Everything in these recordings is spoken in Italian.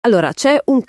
Allora, c'è un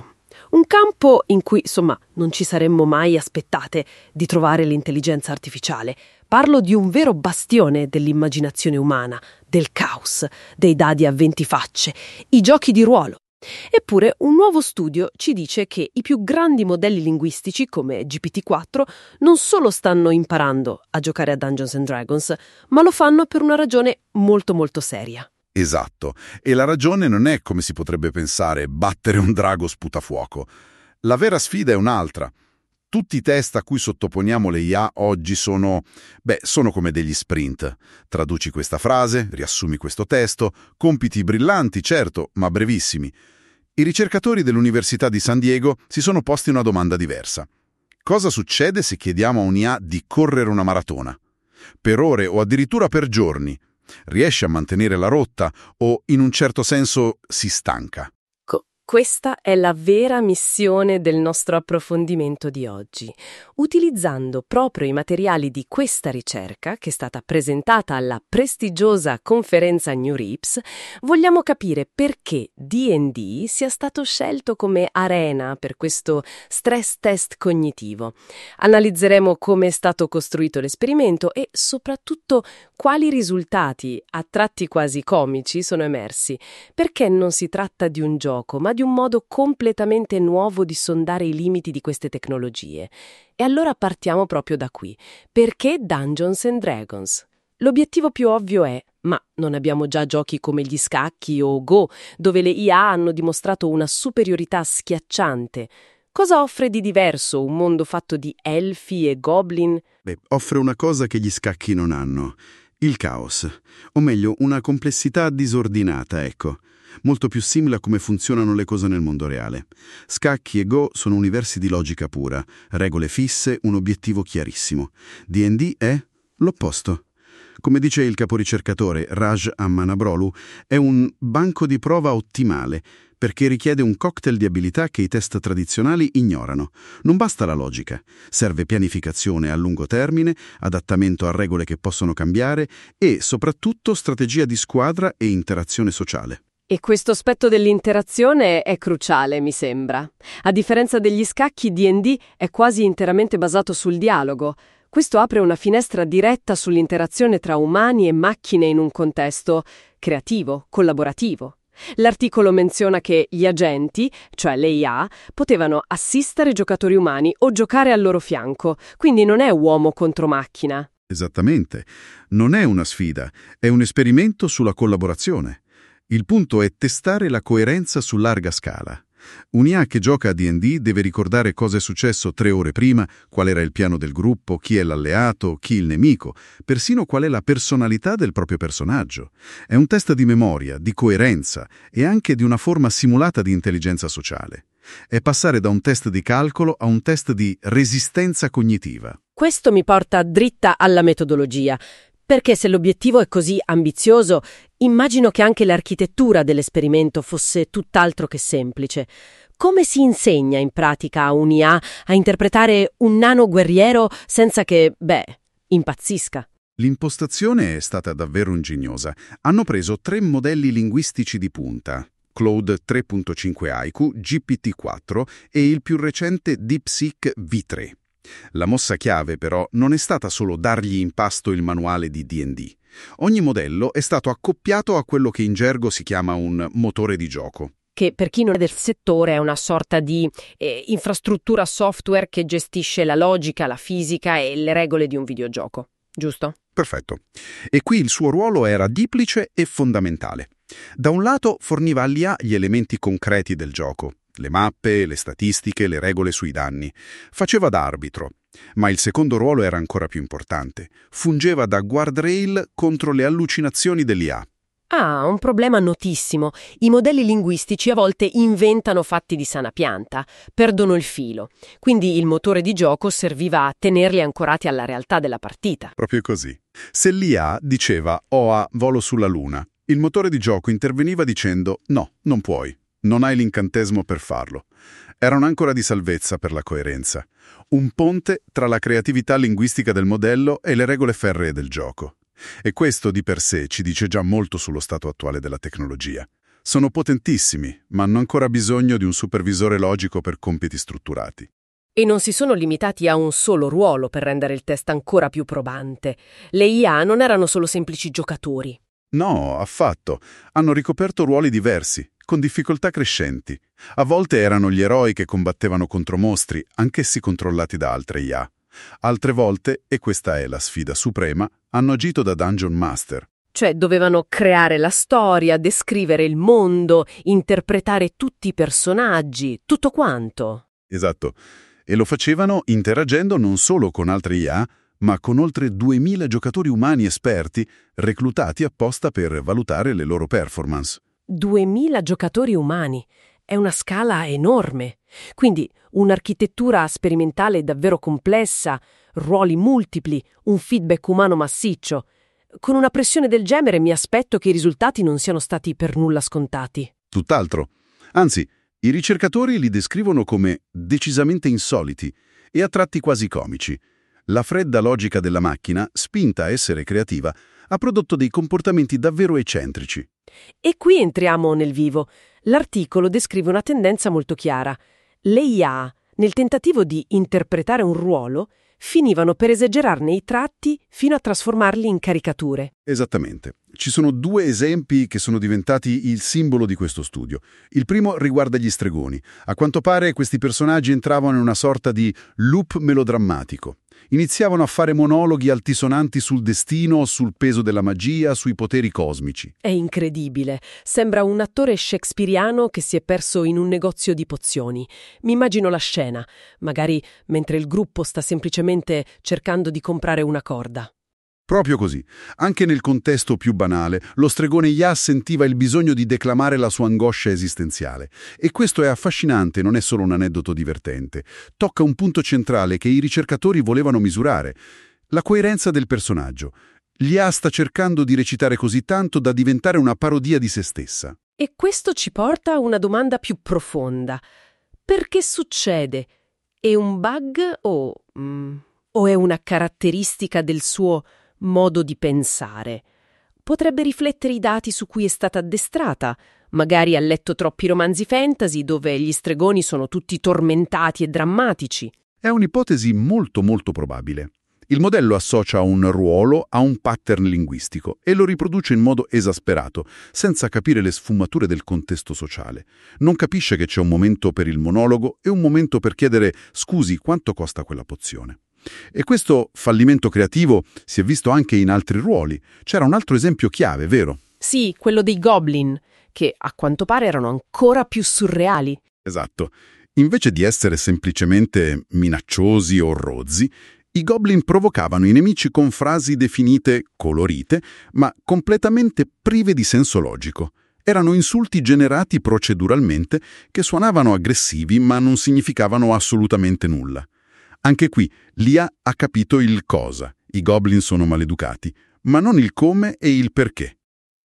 campo in cui, insomma, non ci saremmo mai aspettate di trovare l'intelligenza artificiale. Parlo di un vero bastione dell'immaginazione umana, del caos, dei dadi a 20 facce, i giochi di ruolo. Eppure un nuovo studio ci dice che i più grandi modelli linguistici, come GPT-4, non solo stanno imparando a giocare a Dungeons and Dragons, ma lo fanno per una ragione molto molto seria. Esatto, e la ragione non è, come si potrebbe pensare, battere un drago sputafuoco. La vera sfida è un'altra. Tutti i test a cui sottoponiamo le IA oggi sono come degli sprint. Traduci questa frase, riassumi questo testo, compiti brillanti, certo, ma brevissimi. I ricercatori dell'Università di San Diego si sono posti una domanda diversa. Cosa succede se chiediamo a un'IA di correre una maratona? Per ore o addirittura per giorni? Riesce a mantenere la rotta o, in un certo senso, si stanca? Questa è la vera missione del nostro approfondimento di oggi. Utilizzando proprio i materiali di questa ricerca, che è stata presentata alla prestigiosa conferenza New Reps, vogliamo capire perché D&D sia stato scelto come arena per questo stress test cognitivo. Analizzeremo come è stato costruito l'esperimento e, soprattutto, quali risultati, a tratti quasi comici, sono emersi. Perché non si tratta di un gioco, ma di un modo completamente nuovo di sondare i limiti di queste tecnologie. E allora partiamo proprio da qui. Perché Dungeons and Dragons? L'obiettivo più ovvio è: ma non abbiamo già giochi come gli scacchi o Go, dove le IA hanno dimostrato una superiorità schiacciante? Cosa offre di diverso un mondo fatto di elfi e goblin? Offre una cosa che gli scacchi non hanno: il caos, o meglio, una complessità disordinata, ecco. Molto più simile a come funzionano le cose nel mondo reale. Scacchi e Go sono universi di logica pura, regole fisse, un obiettivo chiarissimo. D&D è l'opposto. Come dice il caporicercatore Raj Ammanabrolu, è un banco di prova ottimale, perché richiede un cocktail di abilità che i test tradizionali ignorano. Non basta la logica, serve pianificazione a lungo termine, adattamento a regole che possono cambiare e, soprattutto, strategia di squadra e interazione sociale. E questo aspetto dell'interazione è cruciale, mi sembra. A differenza degli scacchi, D&D è quasi interamente basato sul dialogo. Questo apre una finestra diretta sull'interazione tra umani e macchine in un contesto creativo, collaborativo. L'articolo menziona che gli agenti, cioè le IA, potevano assistere giocatori umani o giocare al loro fianco, quindi non è uomo contro macchina. Esattamente. Non è una sfida, è un esperimento sulla collaborazione. Il punto è testare la coerenza su larga scala. Un'IA che gioca a D&D deve ricordare cosa è successo 3 ore prima, qual era il piano del gruppo, chi è l'alleato, chi il nemico, persino qual è la personalità del proprio personaggio. È un test di memoria, di coerenza e anche di una forma simulata di intelligenza sociale. È passare da un test di calcolo a un test di resistenza cognitiva. Questo mi porta dritta alla metodologia. Perché se l'obiettivo è così ambizioso, immagino che anche l'architettura dell'esperimento fosse tutt'altro che semplice. Come si insegna in pratica a un'IA a interpretare un nano guerriero senza che, impazzisca? L'impostazione è stata davvero ingegnosa. Hanno preso 3 modelli linguistici di punta: Claude 3.5 Haiku, GPT-4 e il più recente DeepSeek V3. La mossa chiave, però, non è stata solo dargli in pasto il manuale di D&D. Ogni modello è stato accoppiato a quello che in gergo si chiama un motore di gioco. Che per chi non è del settore è una sorta di infrastruttura software che gestisce la logica, la fisica e le regole di un videogioco, giusto? Perfetto. E qui il suo ruolo era diplice e fondamentale. Da un lato forniva all'IA gli elementi concreti del gioco: le mappe, le statistiche, le regole sui danni. Faceva da arbitro. Ma il secondo ruolo era ancora più importante. Fungeva da guardrail contro le allucinazioni dell'IA. Ah, un problema notissimo. I modelli linguistici a volte inventano fatti di sana pianta, perdono il filo. Quindi il motore di gioco serviva a tenerli ancorati alla realtà della partita. Proprio così. Se l'IA diceva «Oa, volo sulla Luna», il motore di gioco interveniva dicendo «No, non puoi. Non hai l'incantesimo per farlo». Era un'ancora di salvezza per la coerenza. Un ponte tra la creatività linguistica del modello e le regole ferree del gioco. E questo di per sé ci dice già molto sullo stato attuale della tecnologia. Sono potentissimi, ma hanno ancora bisogno di un supervisore logico per compiti strutturati. E non si sono limitati a un solo ruolo per rendere il test ancora più probante. Le IA non erano solo semplici giocatori. No, affatto. Hanno ricoperto ruoli diversi, con difficoltà crescenti. A volte erano gli eroi che combattevano contro mostri, anch'essi controllati da altre IA. Altre volte, e questa è la sfida suprema, hanno agito da Dungeon Master. Cioè dovevano creare la storia, descrivere il mondo, interpretare tutti i personaggi, tutto quanto. Esatto. E lo facevano interagendo non solo con altre IA, ma con oltre 2000 giocatori umani esperti reclutati apposta per valutare le loro performance. 2000 giocatori umani. È una scala enorme. Quindi un'architettura sperimentale davvero complessa, ruoli multipli, un feedback umano massiccio. Con una pressione del genere mi aspetto che i risultati non siano stati per nulla scontati. Tutt'altro. Anzi, i ricercatori li descrivono come decisamente insoliti e a tratti quasi comici. La fredda logica della macchina, spinta a essere creativa, ha prodotto dei comportamenti davvero eccentrici. E qui entriamo nel vivo. L'articolo descrive una tendenza molto chiara. Le IA, nel tentativo di interpretare un ruolo, finivano per esagerarne i tratti fino a trasformarli in caricature. Esattamente. Ci sono 2 esempi che sono diventati il simbolo di questo studio. Il primo riguarda gli stregoni. A quanto pare questi personaggi entravano in una sorta di loop melodrammatico. Iniziavano a fare monologhi altisonanti sul destino, sul peso della magia, sui poteri cosmici. È incredibile. Sembra un attore shakespeariano che si è perso in un negozio di pozioni. Mi immagino la scena, magari mentre il gruppo sta semplicemente cercando di comprare una corda. Proprio così. Anche nel contesto più banale, lo stregone Ya sentiva il bisogno di declamare la sua angoscia esistenziale. E questo è affascinante, non è solo un aneddoto divertente. Tocca un punto centrale che i ricercatori volevano misurare: la coerenza del personaggio. Ya sta cercando di recitare così tanto da diventare una parodia di se stessa. E questo ci porta a una domanda più profonda. Perché succede? È un bug o è una caratteristica del suo modo di pensare? Potrebbe riflettere i dati su cui è stata addestrata. Magari ha letto troppi romanzi fantasy dove gli stregoni sono tutti tormentati e drammatici. È un'ipotesi molto molto probabile. Il modello associa un ruolo a un pattern linguistico e lo riproduce in modo esasperato, senza capire le sfumature del contesto sociale. Non capisce che c'è un momento per il monologo e un momento per chiedere «scusi, quanto costa quella pozione?». E questo fallimento creativo si è visto anche in altri ruoli. C'era un altro esempio chiave, vero? Sì, quello dei Goblin, che a quanto pare erano ancora più surreali. Esatto. Invece di essere semplicemente minacciosi o rozzi, i Goblin provocavano i nemici con frasi definite colorite, ma completamente prive di senso logico. Erano insulti generati proceduralmente che suonavano aggressivi ma non significavano assolutamente nulla. Anche qui l'IA ha capito il cosa. I Goblin sono maleducati, ma non il come e il perché.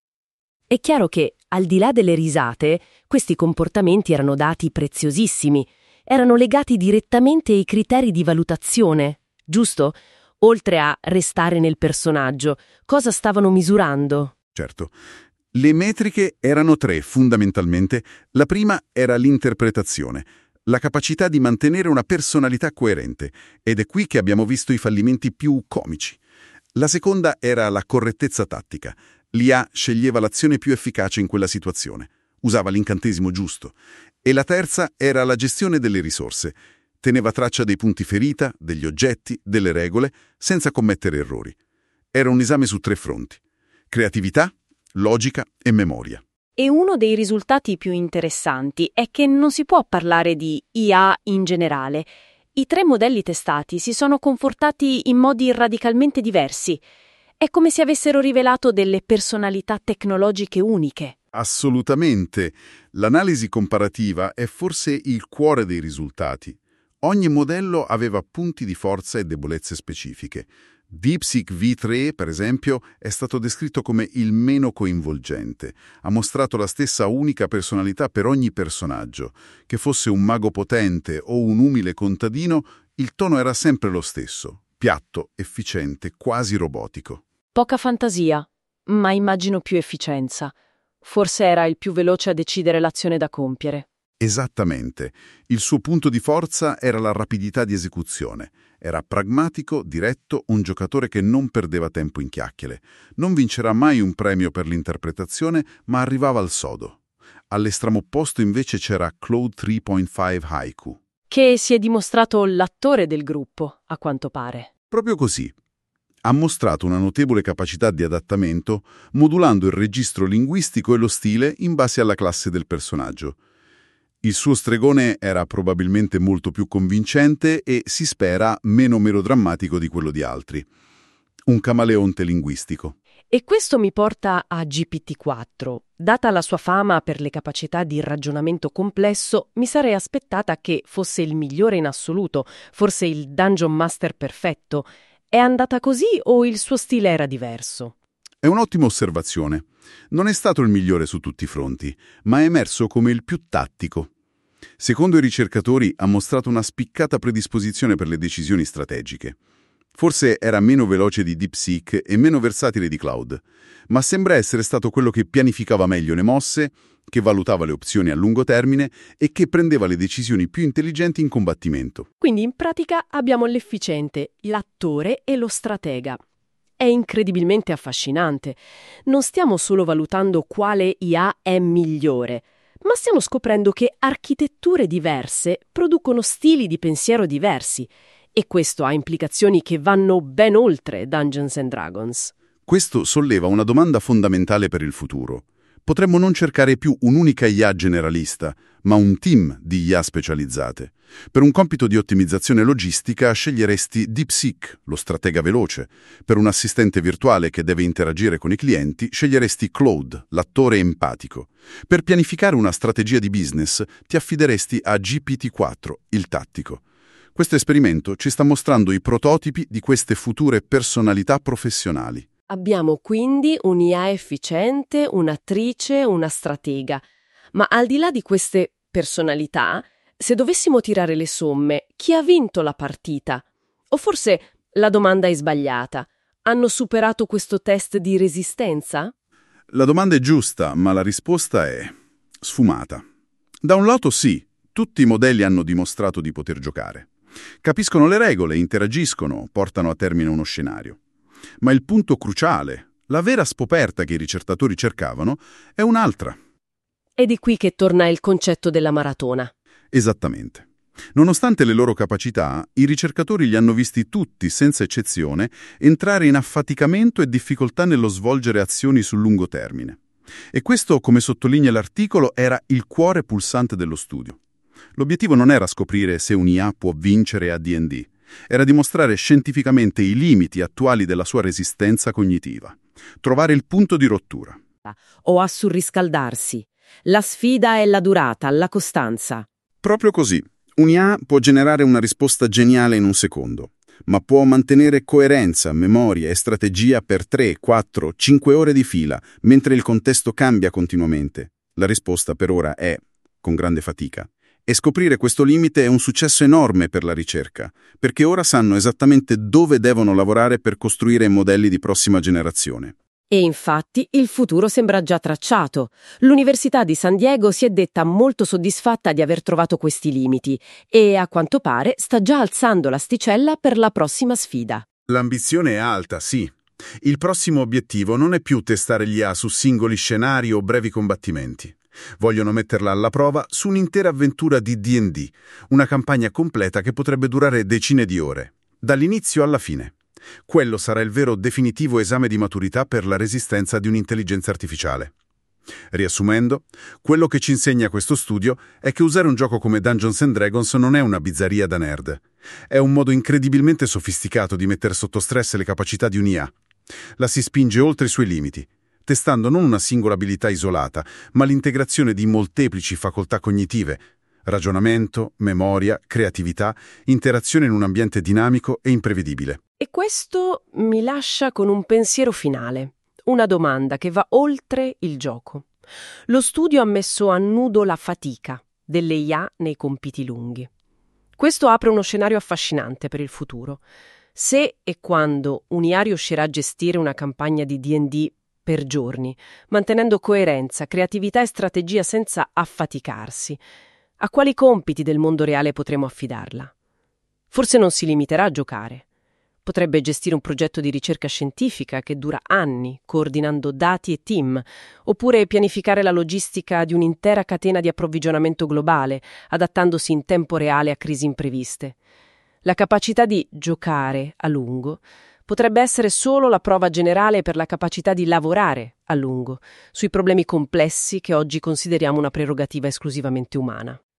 È chiaro che, al di là delle risate, questi comportamenti erano dati preziosissimi. Erano legati direttamente ai criteri di valutazione, giusto? Oltre a restare nel personaggio, cosa stavano misurando? Certo. Le metriche erano 3, fondamentalmente. La prima era l'interpretazione. La capacità di mantenere una personalità coerente, ed è qui che abbiamo visto i fallimenti più comici. La seconda era la correttezza tattica. L'IA sceglieva l'azione più efficace in quella situazione, usava l'incantesimo giusto. E la terza era la gestione delle risorse. Teneva traccia dei punti ferita, degli oggetti, delle regole, senza commettere errori. Era un esame su 3 fronti: creatività, logica e memoria. E uno dei risultati più interessanti è che non si può parlare di IA in generale. I 3 modelli testati si sono comportati in modi radicalmente diversi. È come se avessero rivelato delle personalità tecnologiche uniche. Assolutamente. L'analisi comparativa è forse il cuore dei risultati. Ogni modello aveva punti di forza e debolezze specifiche. DeepSeek V3, per esempio, è stato descritto come il meno coinvolgente. Ha mostrato la stessa unica personalità per ogni personaggio. Che fosse un mago potente o un umile contadino, il tono era sempre lo stesso: piatto, efficiente, quasi robotico. Poca fantasia, ma immagino più efficienza. Forse era il più veloce a decidere l'azione da compiere. Esattamente. Il suo punto di forza era la rapidità di esecuzione. Era pragmatico, diretto, un giocatore che non perdeva tempo in chiacchiere. Non vincerà mai un premio per l'interpretazione, ma arrivava al sodo. All'estremo opposto invece c'era Claude 3.5 Haiku. Che si è dimostrato l'attore del gruppo, a quanto pare. Proprio così. Ha mostrato una notevole capacità di adattamento, modulando il registro linguistico e lo stile in base alla classe del personaggio. Il suo stregone era probabilmente molto più convincente e, si spera, meno melodrammatico di quello di altri. Un camaleonte linguistico. E questo mi porta a GPT-4. Data la sua fama per le capacità di ragionamento complesso, mi sarei aspettata che fosse il migliore in assoluto, forse il Dungeon Master perfetto. È andata così o il suo stile era diverso? È un'ottima osservazione. Non è stato il migliore su tutti i fronti, ma è emerso come il più tattico. Secondo i ricercatori ha mostrato una spiccata predisposizione per le decisioni strategiche. Forse era meno veloce di DeepSeek e meno versatile di Claude, ma sembra essere stato quello che pianificava meglio le mosse, che valutava le opzioni a lungo termine e che prendeva le decisioni più intelligenti in combattimento. Quindi in pratica abbiamo l'efficiente, l'attore e lo stratega. È incredibilmente affascinante. Non stiamo solo valutando quale IA è migliore, ma stiamo scoprendo che architetture diverse producono stili di pensiero diversi, e questo ha implicazioni che vanno ben oltre Dungeons and Dragons. Questo solleva una domanda fondamentale per il futuro. Potremmo non cercare più un'unica IA generalista, ma un team di IA specializzate. Per un compito di ottimizzazione logistica sceglieresti DeepSeek, lo stratega veloce. Per un assistente virtuale che deve interagire con i clienti, sceglieresti Claude, l'attore empatico. Per pianificare una strategia di business, ti affideresti a GPT-4, il tattico. Questo esperimento ci sta mostrando i prototipi di queste future personalità professionali. Abbiamo quindi un'IA efficiente, un'attrice, una stratega. Ma al di là di queste personalità, se dovessimo tirare le somme, chi ha vinto la partita? O forse la domanda è sbagliata. Hanno superato questo test di resistenza? La domanda è giusta, ma la risposta è sfumata. Da un lato sì, tutti i modelli hanno dimostrato di poter giocare. Capiscono le regole, interagiscono, portano a termine uno scenario. Ma il punto cruciale, la vera scoperta che i ricercatori cercavano, è un'altra. È di qui che torna il concetto della maratona. Esattamente. Nonostante le loro capacità, i ricercatori li hanno visti tutti, senza eccezione, entrare in affaticamento e difficoltà nello svolgere azioni sul lungo termine. E questo, come sottolinea l'articolo, era il cuore pulsante dello studio. L'obiettivo non era scoprire se un'IA può vincere a D&D, era dimostrare scientificamente i limiti attuali della sua resistenza cognitiva, trovare il punto di rottura. O a surriscaldarsi. La sfida è la durata, la costanza. Proprio così. Un'IA può generare una risposta geniale in un secondo, ma può mantenere coerenza, memoria e strategia per 3, 4, 5 ore di fila, mentre il contesto cambia continuamente. La risposta per ora è, con grande fatica. E scoprire questo limite è un successo enorme per la ricerca, perché ora sanno esattamente dove devono lavorare per costruire modelli di prossima generazione. E infatti il futuro sembra già tracciato. L'Università di San Diego si è detta molto soddisfatta di aver trovato questi limiti e, a quanto pare, sta già alzando l'asticella per la prossima sfida. L'ambizione è alta, sì. Il prossimo obiettivo non è più testare gli IA su singoli scenari o brevi combattimenti. Vogliono metterla alla prova su un'intera avventura di D&D, una campagna completa che potrebbe durare decine di ore, dall'inizio alla fine. Quello sarà il vero definitivo esame di maturità per la resistenza di un'intelligenza artificiale. Riassumendo, quello che ci insegna questo studio è che usare un gioco come Dungeons and Dragons non è una bizzarria da nerd. È un modo incredibilmente sofisticato di mettere sotto stress le capacità di un'IA. La si spinge oltre i suoi limiti, testando non una singola abilità isolata, ma l'integrazione di molteplici facoltà cognitive, ragionamento, memoria, creatività, interazione in un ambiente dinamico e imprevedibile. E questo mi lascia con un pensiero finale, una domanda che va oltre il gioco. Lo studio ha messo a nudo la fatica delle IA nei compiti lunghi. Questo apre uno scenario affascinante per il futuro. Se e quando un'IA riuscirà a gestire una campagna di D&D per giorni, mantenendo coerenza, creatività e strategia senza affaticarsi. A quali compiti del mondo reale potremo affidarla? Forse non si limiterà a giocare. Potrebbe gestire un progetto di ricerca scientifica che dura anni, coordinando dati e team, oppure pianificare la logistica di un'intera catena di approvvigionamento globale, adattandosi in tempo reale a crisi impreviste. La capacità di giocare a lungo potrebbe essere solo la prova generale per la capacità di lavorare a lungo, sui problemi complessi che oggi consideriamo una prerogativa esclusivamente umana.